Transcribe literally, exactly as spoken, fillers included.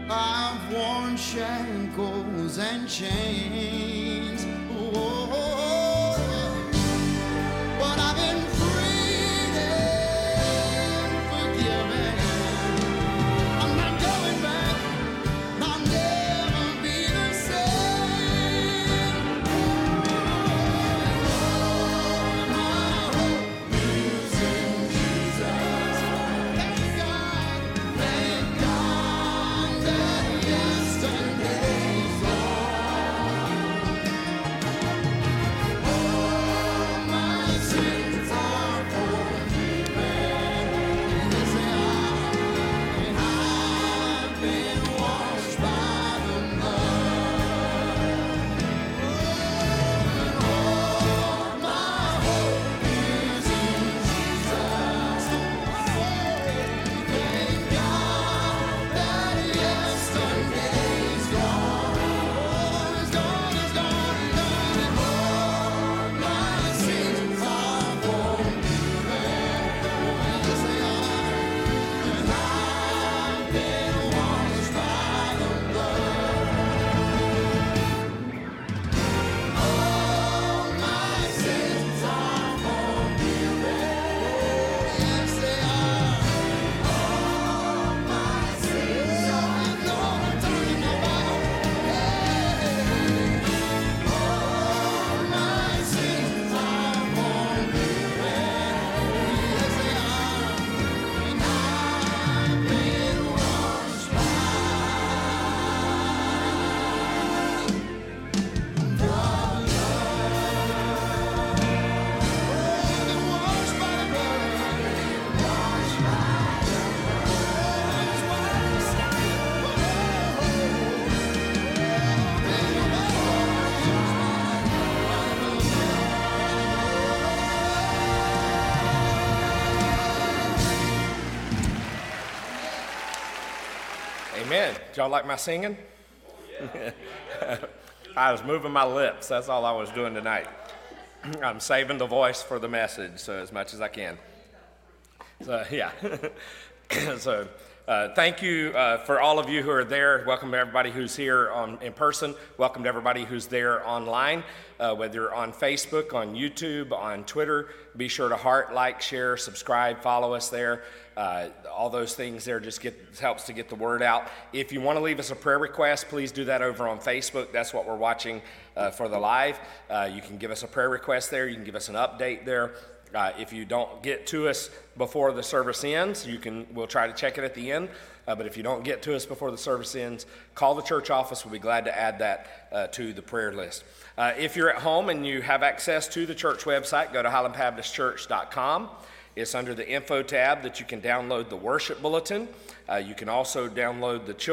I've worn shackles and chains. Whoa, but I've been freed and forgiven. I'm not going back. I'll never be the same. My hope is in Jesus. Thank God, thank God that yesterday's gone. All my sins are forgiven. Yes, they are. And I've been washed by the blood. All my hope is in Jesus. Thank God that yesterday's gone. Oh, it's gone, it's gone, it's gone. And all my sins are forgiven. Yes, they are. And I've been washed by the blood. All my sins are forgiven. Yes, they are. All my sins are. You know what I'm talking about. Hey. All my sins are forgiven. Yes, they are. And I've been washed by the blood. Been washed by the blood. Washed by Amen. Did y'all like my singing? I was moving my lips. That's all I was doing tonight. I'm saving the voice for the message, so as much as I can. So, yeah. so, uh, thank you uh, for all of you who are there. Welcome to everybody who's here on, in person. Welcome to everybody who's there online, uh, whether you're on Facebook, on YouTube, on Twitter. Be sure to heart, like, share, subscribe, follow us there. Uh, all those things there just get helps to get the word out. If you want to leave us a prayer request, please do that over on Facebook. That's what we're watching uh, for the live. Uh, you can give us a prayer request there. You can give us an update there. Uh, if you don't get to us before the service ends, you can. We'll try to check it at the end. Uh, but if you don't get to us before the service ends, call the church office. We'll be glad to add that uh, to the prayer list. Uh, if you're at home and you have access to the church website, go to highland baptist church dot com. It's under the info tab that you can download the worship bulletin. Uh, you can also download the children's